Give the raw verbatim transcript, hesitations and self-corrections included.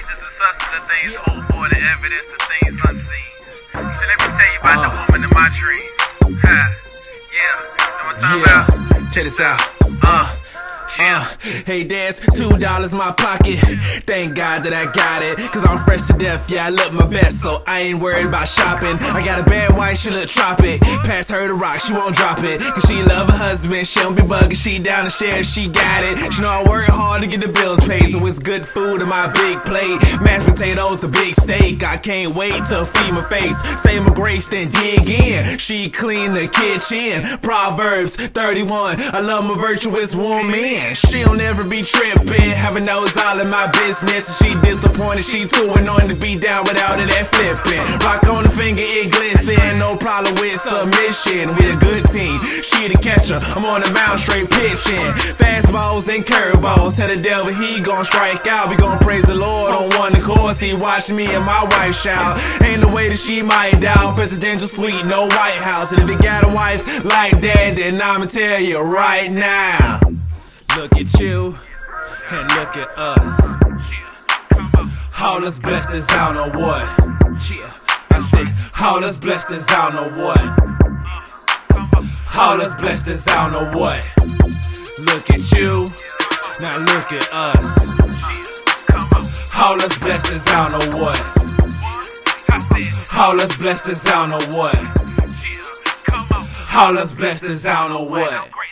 creatures and substance of things hoped for, the evidence of things unseen. So let me tell you about uh, the woman in my dreams. Ha, yeah, know what I'm yeah. talking about? Check this out. Uh. Uh, hey, there's two dollars in my pocket. Thank God that I got it, cause I'm fresh to death, yeah, I look my best, so I ain't worried about shopping. I got a bad wife, she look tropic. Pass her the rock, she won't drop it, cause she love her husband, she don't be bugging, she down to share, she got it. She know I work hard to get the bills paid, so it's good food on my big plate. Mashed potatoes, a big steak, I can't wait to feed my face. Say my grace, then dig in. She clean the kitchen. Proverbs thirty-one, I love my virtuous woman. She don't ever be trippin', having nose all in my business. She disappointed, she too annoying to be down without it that flippin'. Rock on the finger, it glisten, no problem with submission. We a good team, she the catcher, I'm on the mound straight pitching. Fastballs and curveballs, tell the devil he gon' strike out. We gon' praise the Lord on one course, he watch me and my wife shout. Ain't no way that she might doubt, presidential suite, no White House. And if you got a wife like that, then I'ma tell you right now. Look at you, and look at us. All us blessed is I don't know what. I said, all us blessed is I don't know what. All us blessed is I don't know what. Look at you, now look at us. All us blessed is I don't know what. All us blessed is I don't know what. All us blessed is I don't know what.